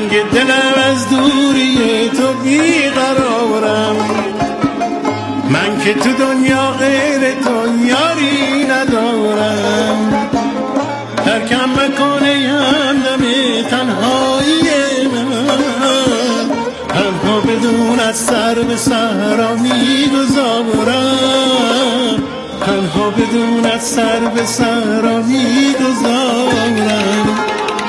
تنگ دلم از دوری تو بیقرارم، من که تو دنیا غیر تو یاری ندارم. ترکم مکنه همدم تنهایی من، تنها بدون از سر به صحرا میگذارم، تنها بدون از سر به صحرا میگذارم.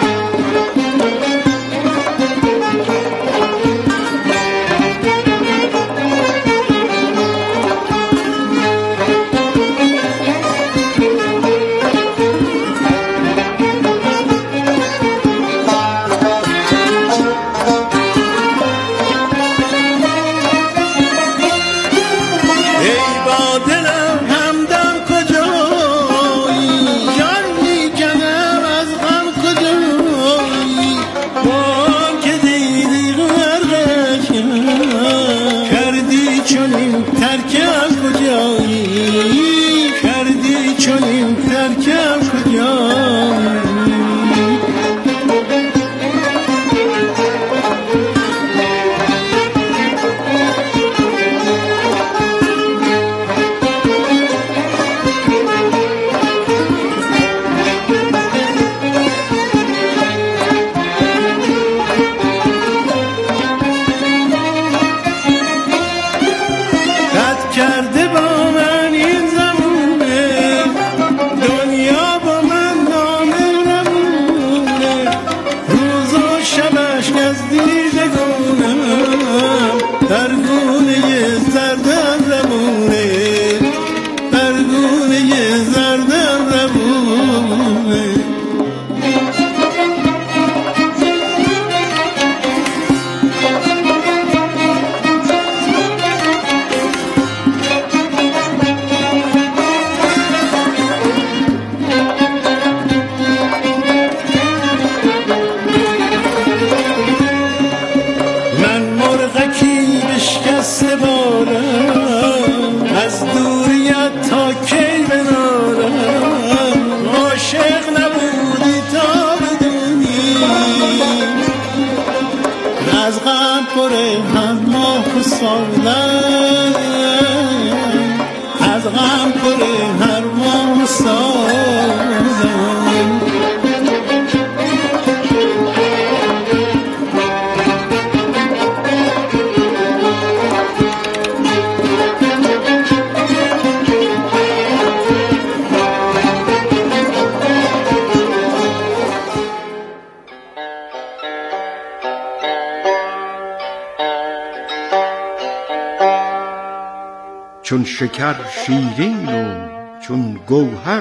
چون شکر شیرین و چون گوهر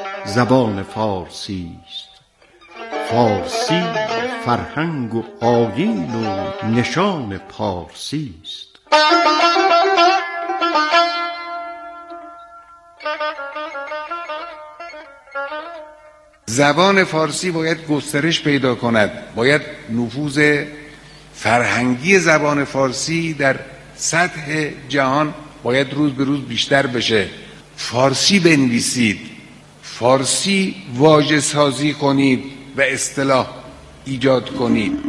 زبان فارسی است. فارسی فرهنگ و آیین و نشان پارسی است. زبان فارسی باید گسترش پیدا کند، باید نفوذ فرهنگی زبان فارسی در سطح جهان باید روز به روز بیشتر بشه. فارسی بنویسید، فارسی واژه سازی کنید و اصطلاح ایجاد کنید.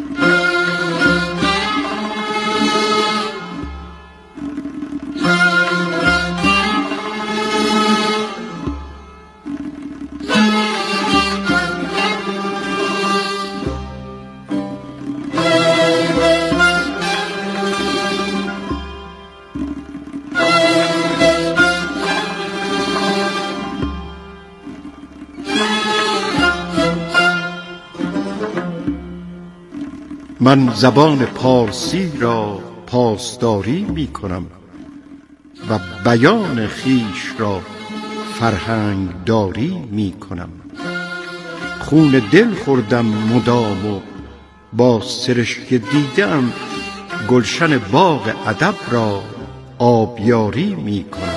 من زبان پارسی را پاسداری می کنم و بیان خیش را فرهنگ داری می کنم. خون دل خوردم مدام و با سرشک دیدم گلشن باغ ادب را آبیاری می کنم.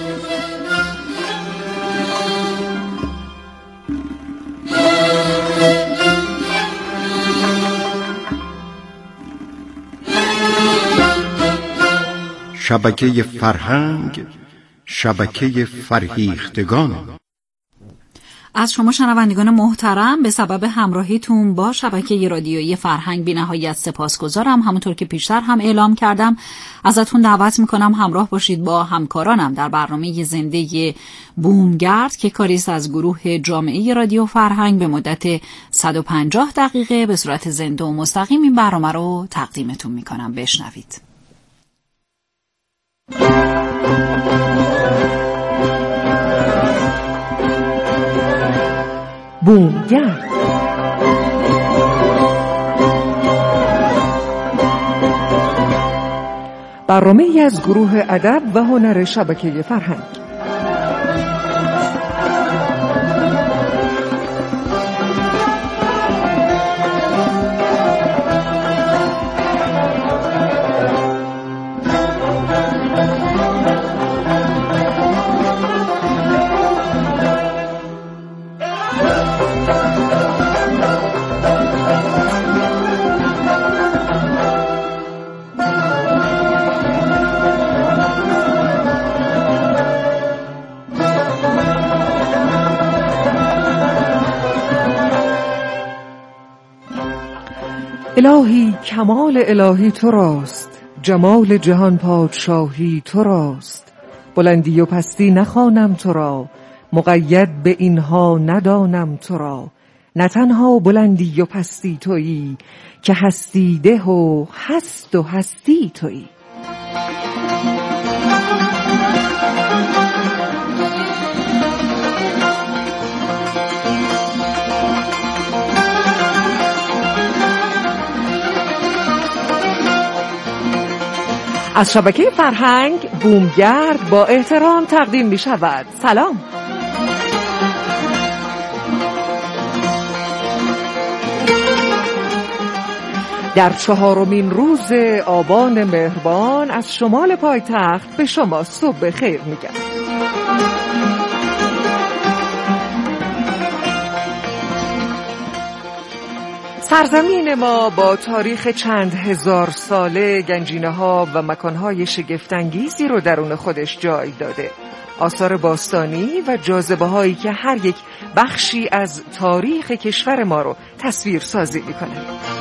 شبکه فرهنگ، شبکه فرهیختگان. از شما شنوندگان محترم به سبب همراهیتون با شبکه رادیویی فرهنگ بی‌نهایت سپاسگزارم. همونطور که پیشتر هم اعلام کردم ازتون دعوت میکنم همراه باشید با همکارانم در برنامه زنده بومگرد که کاریست از گروه جامعه رادیو فرهنگ به مدت 150 دقیقه به صورت زنده و مستقیم این برنامه رو تقدیمتون میکنم. بشنوید. بومگرد. برنامه‌ای از گروه ادب و هنر شبکه فرهنگ. الهی کمال الهی تو راست، جمال جهان پادشاهی تو راست. بلندی و پستی نخوانم تو را، مقید به اینها ندانم تو را. نه تنها بلندی و پستی تویی، که هستی ده و هست و هستی تویی. از شبکه فرهنگ بومگرد با احترام تقدیم می شود. سلام. در 4مین روز آبان مهربان از شمال پایتخت به شما صبح خیر میگم. سرزمین ما با تاریخ چند هزار ساله گنجینه‌ها و مکان‌های شگفت‌انگیزی رو درون خودش جای داده. آثار باستانی و جاذبه‌هایی که هر یک بخشی از تاریخ کشور ما رو تصویر سازی می‌کنه.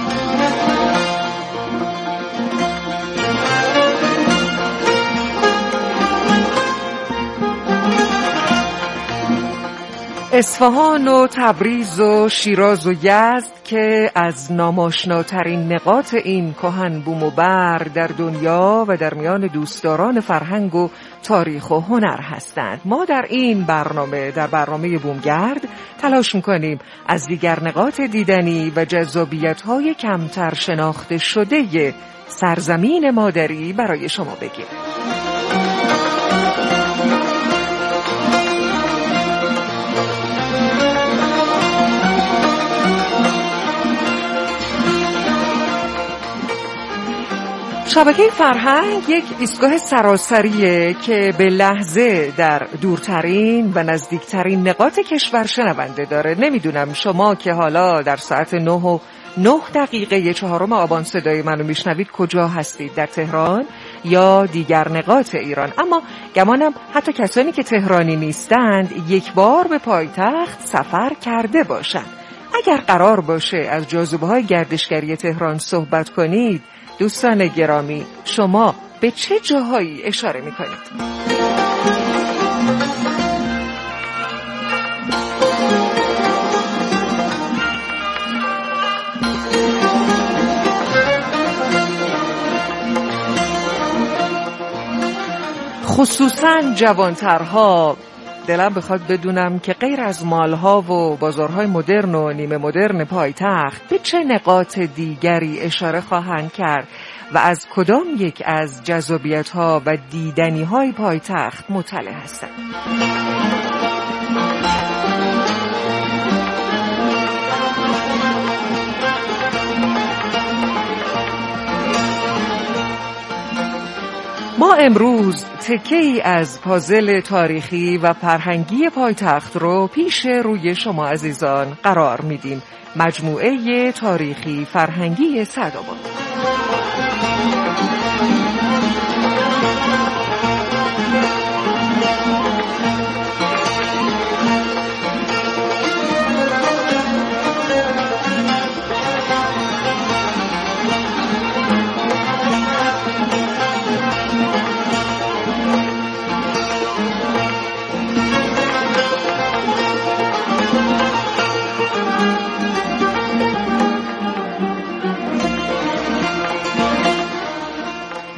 اصفهان و تبریز و شیراز و یزد که از ناماشناترین نقاط این کهن بوم و بر در دنیا و در میان دوستداران فرهنگ و تاریخ و هنر هستند. ما در این برنامه، در برنامه بومگرد، تلاش می‌کنیم از دیگر نقاط دیدنی و جذابیت‌های کمتر شناخته شده سرزمین مادری برای شما بگیم. شبکه فرهنگ یک ایستگاه سراسریه که به لحظه در دورترین و نزدیکترین نقاط کشور شنونده داره. نمیدونم شما که حالا در ساعت 9:09 4 آبان صدای منو میشنوید کجا هستید، در تهران یا دیگر نقاط ایران، اما گمانم حتی کسانی که تهرانی نیستند یک بار به پایتخت سفر کرده باشند. اگر قرار باشه از جاذبه‌های گردشگری تهران صحبت کنید، دوستان گرامی شما به چه جاهایی اشاره می‌کنید؟ خصوصاً جوانترها دلم بخواد بدونم که غیر از مالها و بازارهای مدرن و نیمه مدرن پایتخت به چه نقاط دیگری اشاره خواهند کرد و از کدام یک از جذابیت‌ها و دیدنی‌های پایتخت مطلع هستند. ما امروز تکه‌ای از پازل تاریخی و فرهنگی پایتخت رو پیش روی شما عزیزان قرار میدیم. مجموعه تاریخی فرهنگی سعدآباد.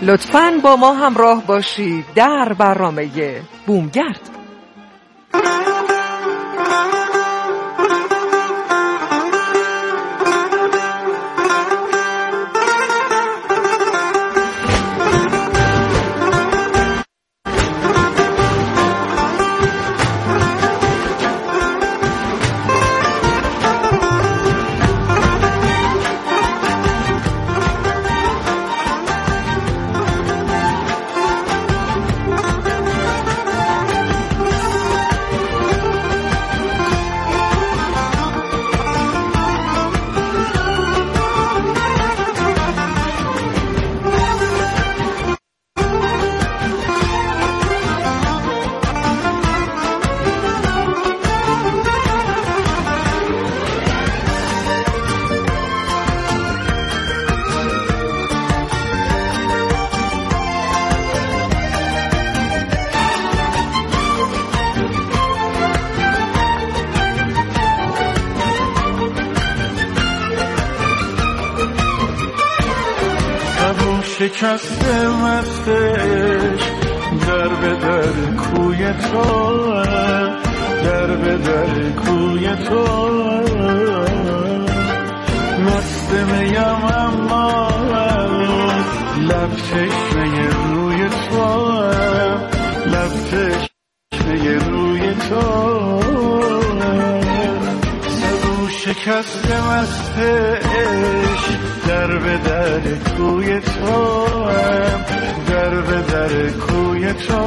لطفاً با ما همراه باشید در برنامه بومگرد. شکسته مستش در به در کوی تو، در به در کوی تو مست میم اما لب تشنه روی تو، لب تشنه روی تو سبو شکسته مستش در به در کوی تو، در به در کوی تو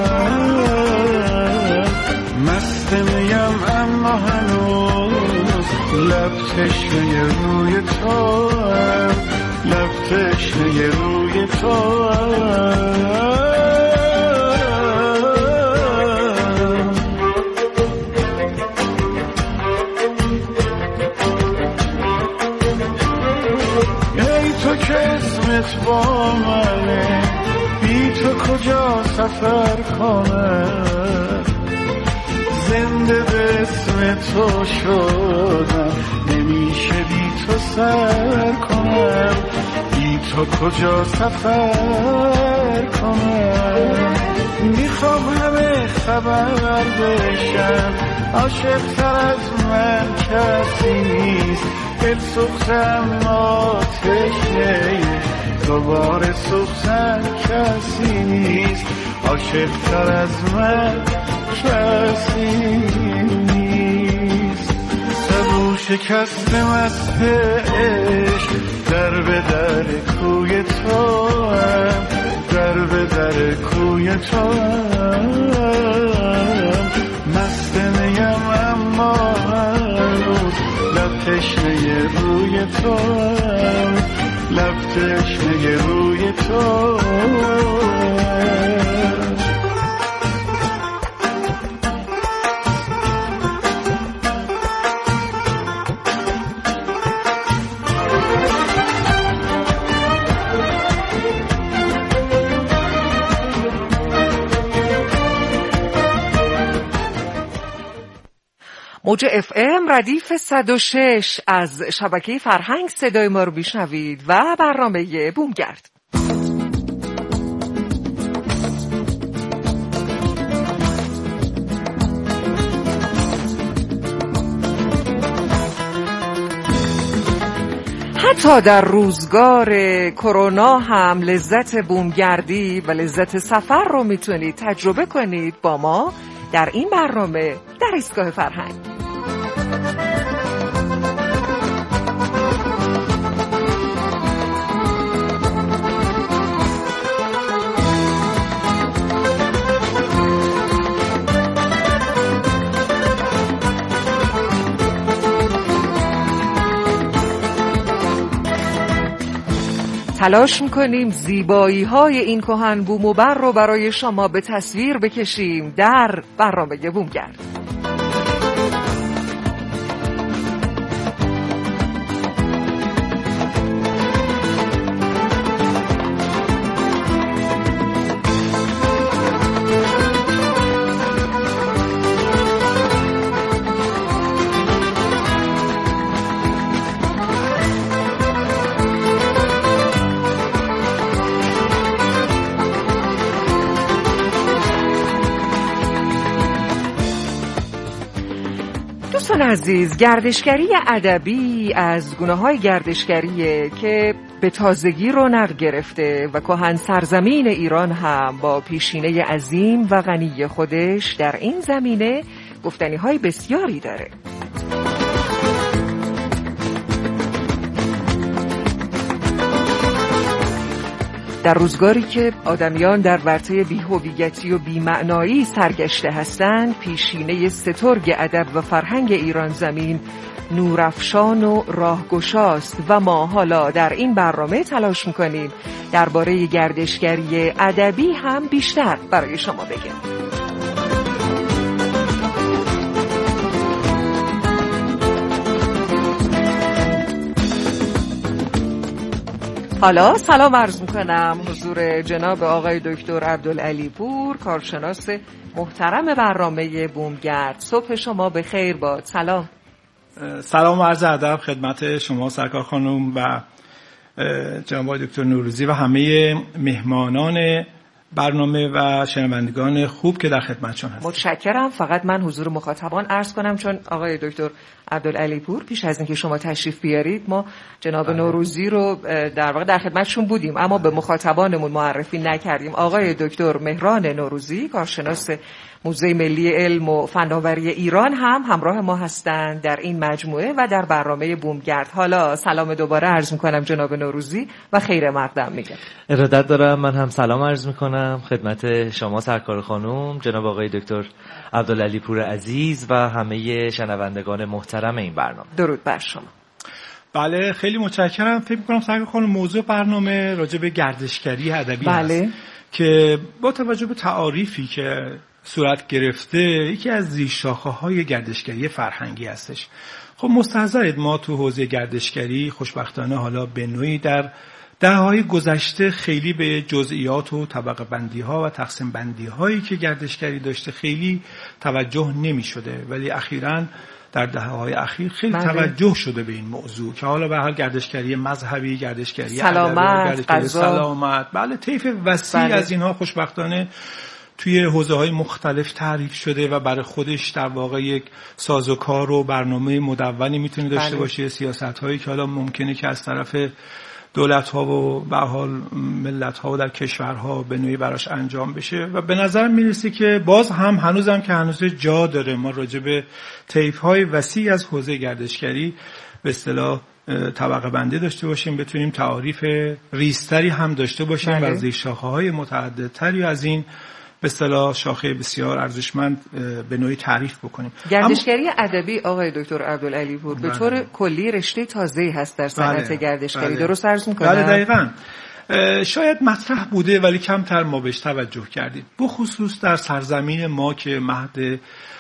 مست میم اما هنوز لب تشنه روی تو، لب تشنه روی تو با منه بی تو کجا سفر کنم، زنده به اسم تو شدم نمیشه بی تو سر کنم، بی تو کجا سفر کنم. میخوام همه خبر بشن عاشق تر از من کسی نیست، دل سوخته اما تشنه دوباره سوختن کسی نیست، عاشق تر از من کسی نیست. سبو شکسته مست عشق در به در کوی تو، در به در کوی تو مست نیم اما هنوز لب تشنه روی تو، لب تشنه روی تو موج FM ردیف 106 از شبکه فرهنگ صدای ما رو میشنوید و برنامه بومگرد. حتی در روزگار کرونا هم لذت بومگردی و لذت سفر رو میتونید تجربه کنید با ما در این برنامه در ایستگاه فرهنگ. تلاش میکنیم زیبایی های این کهن بوم و بر رو برای شما به تصویر بکشیم در برنامه بومگرد. دوستان عزیز، گردشگری ادبی از گونه‌های گردشگریه که به تازگی رونق گرفته و کهن سرزمین ایران هم با پیشینه عظیم و غنی خودش در این زمینه گفتنی‌های بسیاری داره. در روزگاری که آدمیان در ورطه بی‌هویتی و بی‌معنایی سرگشته هستند، پیشینه سترگ ادب و فرهنگ ایران زمین نورافشان و راهگشاست و ما حالا در این برنامه تلاش می‌کنیم درباره گردشگری ادبی هم بیشتر برای شما بگیم. حالا سلام عرض میکنم حضور جناب آقای دکتر عبدالعلی پور، کارشناس محترم برنامه بومگرد. صبح شما بخیر باد. سلام و عرض ادب خدمت شما سرکار خانم و جناب آقای دکتر نوروزی و همه مهمانان برنامه و شنوندگان خوب که در خدمتشون هستم. متشکرم. فقط من حضور مخاطبان عرض کنم، چون آقای دکتر عبدالعلی پور پیش از اینکه شما تشریف بیارید ما جناب نوروزی رو در واقع در خدمتشون بودیم اما به مخاطبانمون معرفی نکردیم. آقای دکتر مهران نوروزی، کارشناس موزه ملی علم و فناوری ایران هم همراه ما هستند در این مجموعه و در برنامه بومگرد. حالا سلام دوباره عرض میکنم جناب نوروزی و خیر مقدم میگم. ارادت دارم. من هم سلام عرض میکنم خدمت شما سرکار خانم، جناب آقای دکتر عبدالعلی پور عزیز و همه شنوندگان محترم این برنامه. درود بر شما. بله خیلی متشکرم. فکر می‌کنم سرکار خانم موضوع برنامه راجع به گردشگری ادبی است که با توجه به تعاریفی که صورت گرفته یکی از زیرشاخه‌های گردشگری فرهنگی هستش. خب مستحضرید ما تو حوزه گردشگری خوشبختانه حالا به نوعی در دهه‌های گذشته خیلی به جزئیات و طبقه بندی‌ها و تقسیم بندی‌هایی که گردشگری داشته خیلی توجه نمی‌شده، ولی اخیراً در دهه‌های اخیر خیلی توجه شده به این موضوع که حالا به هر گردشگری مذهبی، گردشگری سلامت، گردشگری سلامت، بله طیف وسیع از اینها خوشبختانه توی حوزه‌های مختلف تعریف شده و برای خودش در واقع یک سازوکار و برنامه مدونی میتونه داشته باشه. سیاست‌هایی که حالا ممکنه که از طرف دولت‌ها و به حال ملت‌ها و در کشورها به نوعی براش انجام بشه و به نظر میرسه که باز هم هنوزم که هنوز جا داره ما راجع به طیف‌های وسیع از حوزه گردشگری به اصطلاح طبقه بندی داشته باشیم، بتونیم تعاریف ریزتری هم داشته باشیم و زیرشاخه‌های متعددتری از این به اصطلاح شاخه بسیار ارزشمند به نوعی تعریف بکنیم. گردشگری ادبی آقای دکتر عبدالعلی پور به طور کلی رشته تازه‌ای هست در صنعت گردشگری. درست عرض می‌کنم؟ بله دقیقاً. شاید مطرح بوده ولی کمتر ما بهش توجه کردیم، بخصوص در سرزمین ما که مهد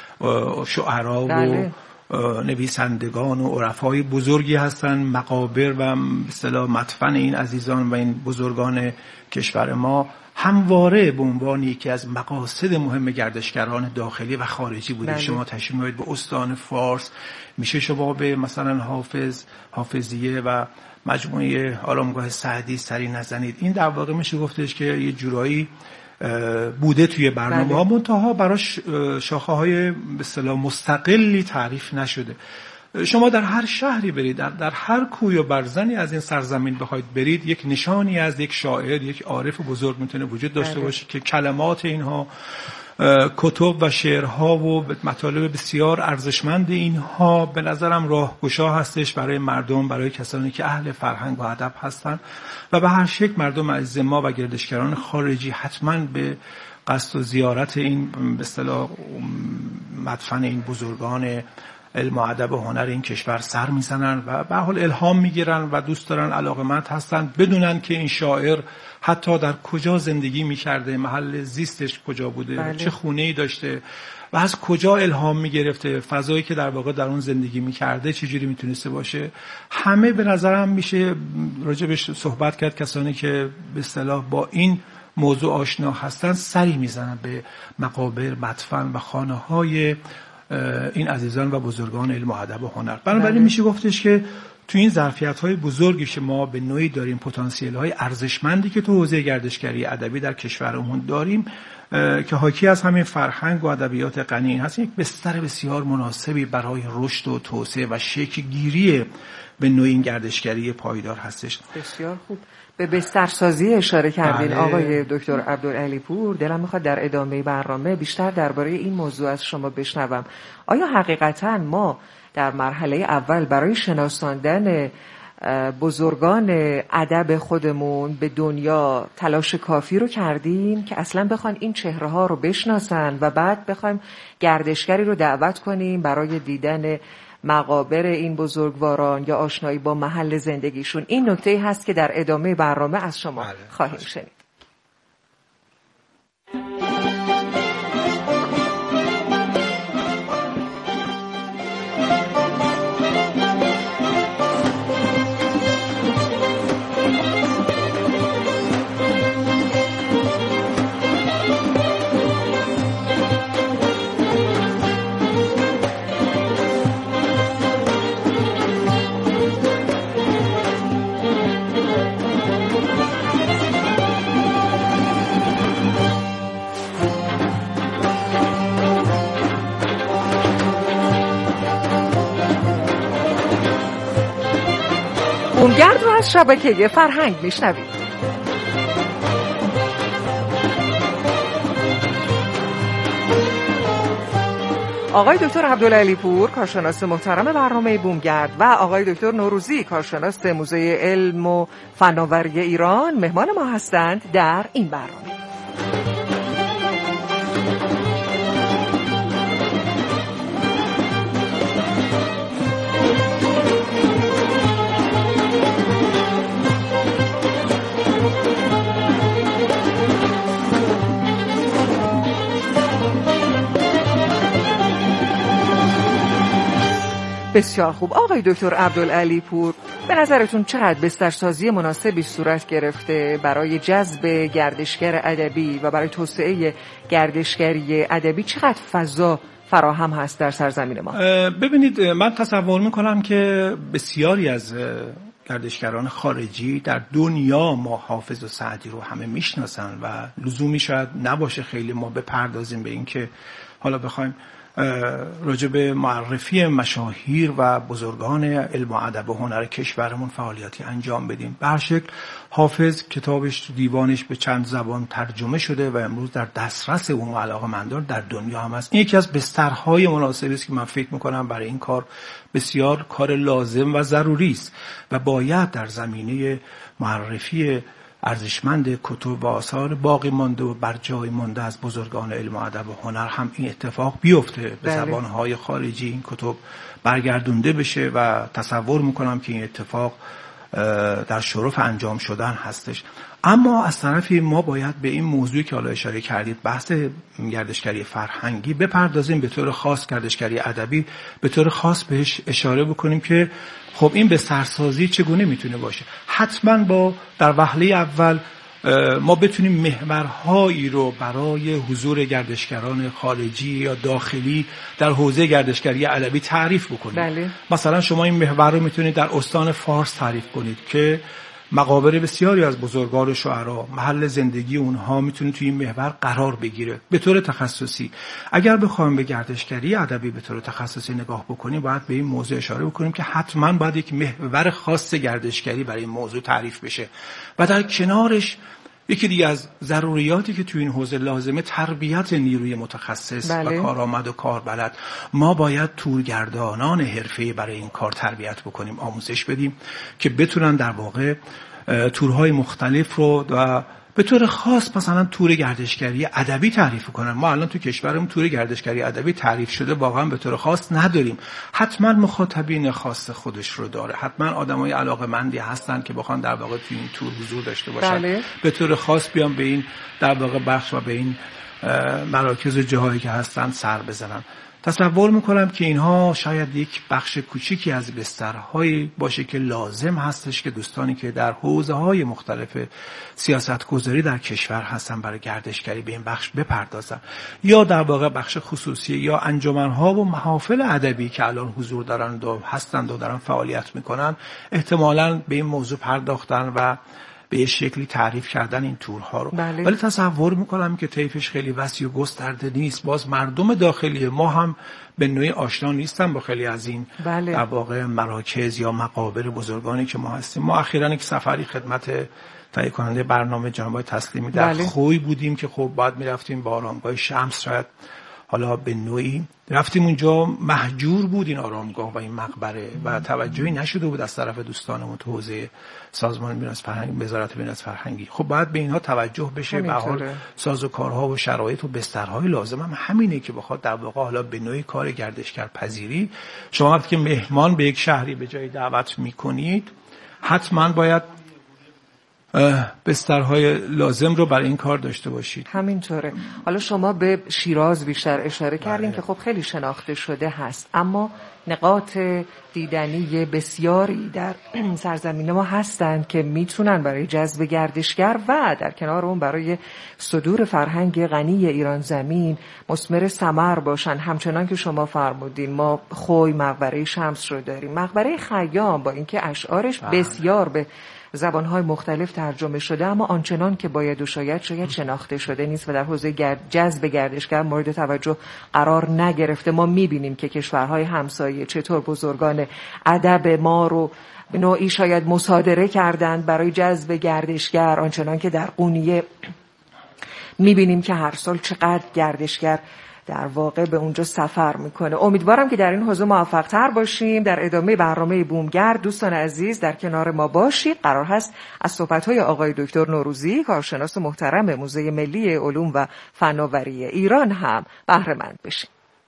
شعرا و نویسندگان و عرفای بزرگی هستن، مقابر و به اصطلاح مدفن این عزیزان و این بزرگان کشور ما همواره به عنوان یکی از مقاصد مهم گردشگران داخلی و خارجی بوده. شما تشریف می‌آورید به استان فارس، میشه شما به مثلا حافظیه و مجموعه آرامگاه سعدی سری نزنید. این در واقع میشه گفتش که یه جورایی بوده توی برنامه‌ها، منتها براش شاخه‌های به اصطلاح مستقلی تعریف نشده. شما در هر شهری برید، در هر کوی و برزنی از این سرزمین بخواید برید، یک نشانی از یک شاعر، یک عارف بزرگ میتونه وجود داشته باشه که کلمات اینها، کتب و شعرها و مطالب بسیار ارزشمند اینها به نظرم راهگشا هستش برای مردم، برای کسانی که اهل فرهنگ و ادب هستن و به هر شکل مردم عزیز ما و گردشگران خارجی حتما به قصد و زیارت این به اصطلاح مدفن این بزرگان علم و ادب و هنر این کشور سر میزنن و به حال الهام میگیرن و دوست دارن، علاقمند هستن بدونن که این شاعر حتی در کجا زندگی میکرده، محل زیستش کجا بوده، چه خونه‌ای داشته و از کجا الهام میگرفته، فضایی که در واقع در اون زندگی میکرده چجوری میتونسته باشه. همه به نظرم میشه راجبش صحبت کرد. کسانی که به اصطلاح با این موضوع آشنا هستن سری میزنن به مقابر، مدفن و خانه‌های این عزیزان و بزرگان علم و ادب و هنر. بنابراین میشه گفتش که تو این ظرفیت‌های بزرگی که ما به نوعی داریم، پتانسیل‌های ارزشمندی که تو حوزه گردشگری ادبی در کشورمون داریم، که حاکی از همین فرهنگ و ادبیات غنی هست، یک بستر بسیار مناسبی برای رشد و توسعه و شکل گیری به نوع این گردشگری پایدار هستش. بسیار خوب. به بسترسازی اشاره کردین آقای دکتر عبدالعلی پور. دلم میخواد در ادامه برنامه بیشتر درباره این موضوع از شما بشنوم. آیا حقیقتاً ما در مرحله اول برای شناساندن بزرگان ادب خودمون به دنیا تلاش کافی رو کردیم که اصلا بخوان این چهره ها رو بشناسن و بعد بخوایم گردشگری رو دعوت کنیم برای دیدن مقابر این بزرگواران یا آشنایی با محل زندگیشون؟ این نکته هست که در ادامه برنامه از شما خواهیم شنید. بومگرد رو از شبکه فرهنگ میشنوید. آقای دکتر عبدالعلی پور، کارشناس محترم برنامه بومگرد، و آقای دکتر نوروزی، کارشناس موزه علم و فناوری ایران، مهمان ما هستند در این برنامه. بسیار خوب. آقای دکتر عبدالعلی پور، به نظرتون چقدر بسترسازی مناسبی صورت گرفته برای جذب گردشگر ادبی و برای توسعه گردشگری ادبی؟ چقدر فضا فراهم هست در سرزمین ما؟ ببینید، من تصور میکنم که بسیاری از گردشگران خارجی در دنیا ما حافظ و سعدی رو همه میشناسن و لزومی شاید نباشه خیلی ما بپردازیم به این که حالا بخوایم راجع به معرفی مشاهیر و بزرگان علم و ادب و هنر کشورمون فعالیتی انجام بدیم. به هر شکل حافظ کتابش، دیوانش به چند زبان ترجمه شده و امروز در دسترس عموم علاقه‌مندان در دنیا هم هست. این یکی از بسترهای مناسبی است که من فکر می‌کنم برای این کار بسیار کار لازم و ضروری است و باید در زمینه معرفی ارزشمند کتب و آثار باقی مانده و بر جای مانده از بزرگان علم و ادب و هنر هم این اتفاق بیفته، به زبانهای خارجی این کتب برگردونده بشه و تصور میکنم که این اتفاق در شرف انجام شدن هستش. اما از طرفی ما باید به این موضوعی که حالا اشاره کردید، بحث گردشگری فرهنگی بپردازیم، به طور خاص گردشگری ادبی به طور خاص بهش اشاره بکنیم که خب این بسترسازی چگونه میتونه باشه. حتما با در وهله اول ما بتونیم محورهایی رو برای حضور گردشگران خارجی یا داخلی در حوزه گردشگری ادبی تعریف بکنید. بله. مثلا شما این محور رو میتونید در استان فارس تعریف کنید که مقابر بسیاری از بزرگان شعرا، محل زندگی اونها میتونه توی این محور قرار بگیره به طور تخصصی. اگر بخوایم به گردشگری ادبی به طور تخصصی نگاه بکنیم، باید به این موضوع اشاره بکنیم که حتما باید یک محور خاص گردشگری برای این موضوع تعریف بشه و در کنارش یکی دیگه از ضروریاتی که توی این حوزه لازمه تربیت نیروی متخصص و کارآمد و کاربلد. ما باید تورگردانان حرفه‌ای برای این کار تربیت بکنیم، آموزش بدیم که بتونن در واقع تورهای مختلف رو و به طور خاص مثلا تور گردشگری ادبی تعریف کنن. ما الان تو کشورمون تور گردشگری ادبی تعریف شده واقعا به طور خاص نداریم. حتما مخاطبین خاص خودش رو داره، حتما آدمای علاقه‌مندی هستن که بخوان در واقع تو این تور حضور داشته باشن. بله. به طور خاص بیان به این در واقع بخش و به این مراکز و جاهایی که هستن سر بزنن. تصور میکنم که اینها شاید یک بخش کوچیکی از بسترهایی باشه که لازم هستش که دوستانی که در حوزه‌های مختلف سیاست‌گذاری در کشور هستن برای گردشگری به این بخش بپردازن، یا در واقع بخش خصوصی یا انجمن‌ها و محافل ادبی که الان حضور دارن و هستند و دارن فعالیت میکنن احتمالاً به این موضوع پرداختن و به یه شکلی تعریف کردن این تورها رو. بله. ولی تصور میکنم که طیفش خیلی وسیع و گسترده نیست. باز مردم داخلی ما هم به نوعی آشنا نیستن با خیلی از این بله. در واقع مراکز یا مقابر بزرگانی که ما هستیم. ما اخیراً یک سفری خدمت تهیه کننده برنامه جناب تسلیمی در بله. خوی بودیم که خب بعد میرفتیم با آرامگاه شمس، شاید حالا به نوعی رفتیم اونجا، محجور بود این آرامگاه و این مقبره و توجهی نشده بود از طرف دوستانمون تو حوزه سازمان میراث فرهنگی، وزارت میراث فرهنگی. خب باید به اینها توجه بشه. به حال سازوکارها و شرایط و بسترهای لازم هم همینه که بخواد در واقع حالا به نوعی کار گردشگر پذیری. شما وقتی که مهمان به یک شهری به جای دعوت میکنید حتما باید بسترهای لازم رو برای این کار داشته باشید. همینطوره. حالا شما به شیراز بیشتر اشاره کردین که خب خیلی شناخته شده هست، اما نقاط دیدنی بسیاری در سرزمین ما هستند که میتونن برای جذب گردشگر و در کنار اون برای صدور فرهنگ غنی ایران زمین مثمر ثمر باشن. همچنان که شما فرمودین ما خوی مقبره شمس رو داریم، مقبره خیام با اینکه اشعارش بسیار به زبانهای مختلف ترجمه شده اما آنچنان که باید و شاید شناخته شده نیست و در حوزه جذب گردشگر مورد توجه قرار نگرفته. ما میبینیم که کشورهای همسایه چطور بزرگان ادب ما رو به نوعی شاید مصادره کردند برای جذب گردشگر، آنچنان که در قونیه میبینیم که هر سال چقدر گردشگر در واقع به اونجا سفر میکنه. امیدوارم که در این حوزه موفق تر باشیم. در ادامه برنامه بومگرد دوستان عزیز در کنار ما باشید. قرار هست از صحبت‌های آقای دکتر نوروزی، کارشناس محترم موزه ملی علوم و فناوری ایران هم بهره مند بشیم.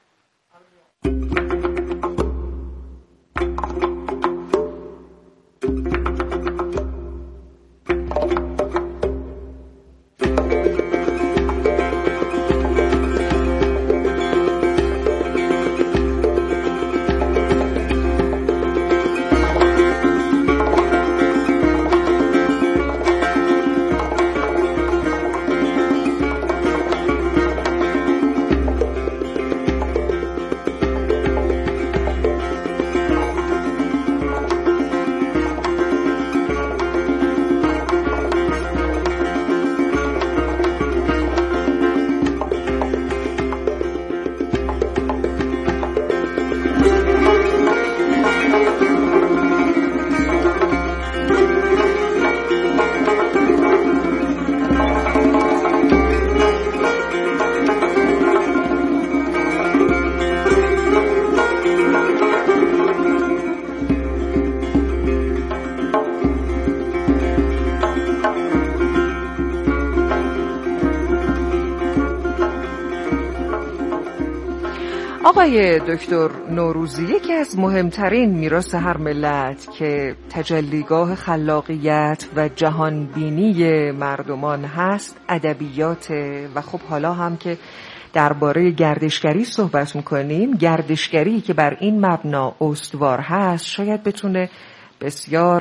آقای دکتر نوروزی، یکی از مهمترین میراث هر ملت که تجلیگاه خلاقیت و جهانبینی مردمان هست ادبیات و خب حالا هم که درباره گردشگری صحبت میکنیم، گردشگری که بر این مبنا استوار هست شاید بتونه بسیار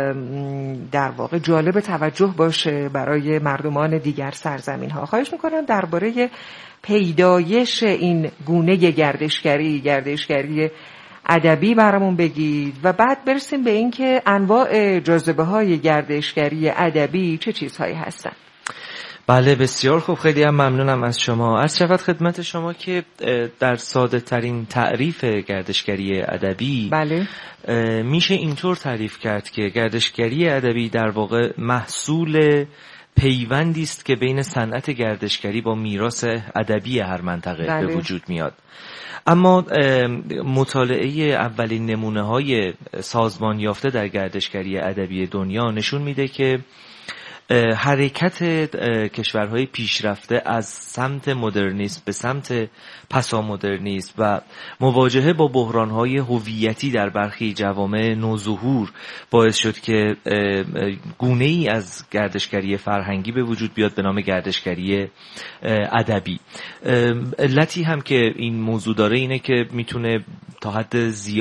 در واقع جالب توجه باشه برای مردمان دیگر سرزمین ها. خواهش میکنم درباره پیدایش این گونه گردشگری ادبی برامون بگید و بعد برسیم به این که انواع جاذبه های گردشگری ادبی چه چیزهایی هستن. بله بسیار خوب، خیلی هم ممنونم از شما. عرض شود خدمت شما که در ساده ترین تعریف گردشگری ادبی بله میشه اینطور تعریف کرد که گردشگری ادبی در واقع محصول پیوندی است که بین صنعت گردشگری با میراث ادبی هر منطقه بله. به وجود میاد. اما مطالعه اولین نمونه‌های سازمان یافته در گردشگری ادبی دنیا نشون میده که حرکت کشورهای پیشرفته از سمت مدرنیسم به سمت پسامدرنیسم و مواجهه با بحرانهای هویتی در برخی جوامع نوظهور باعث شد که گونه‌ای از گردشگری فرهنگی به وجود بیاد به نام گردشگری ادبی. علتی هم که این موضوع داره اینه که میتونه تا حد زیاد